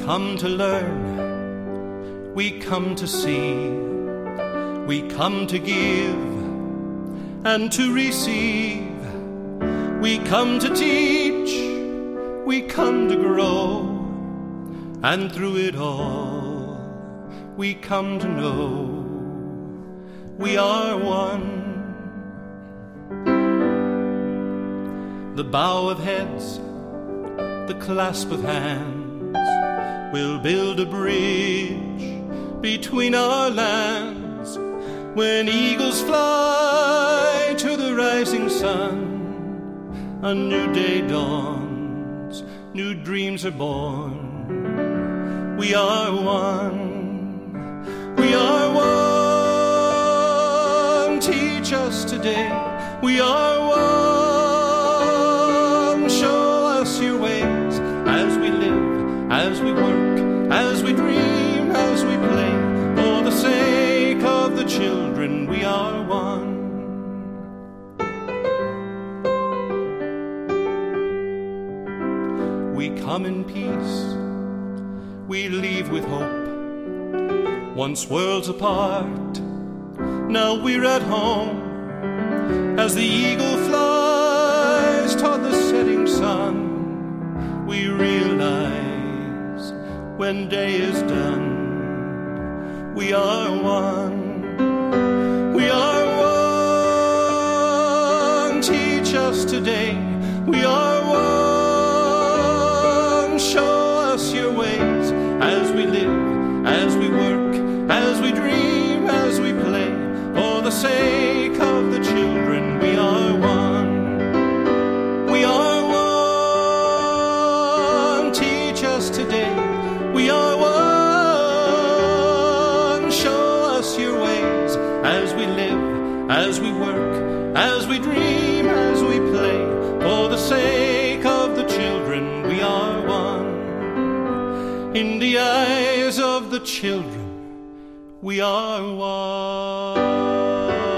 come to learn, we come to see, we come to give and to receive. We come to teach, we come to grow, and through it all, we come to know we are one. The bow of heads, the clasp of hands, will build a bridge between our lands. When eagles fly to the rising sun, a new day dawns, new dreams are born. We are one, we are one. Teach us today, we are one. Show us your ways as we live, as we work, as we dream, as we play. For the sake of the children, we are one. We come in peace, we leave with hope. Once worlds apart, now we're at home. As the eagle flies toward the setting sun, we realize when day is done, we are one. We are one. Teach us today, we are one. Show us your ways as we live, as we work, as we dream, as we play. For the sake of the children, we are one. We are one. Teach us today, we are one. Show us your ways as we live, as we work, as we dream, as we play. For the sake of the children, we are one. In the eyes of the children, we are one.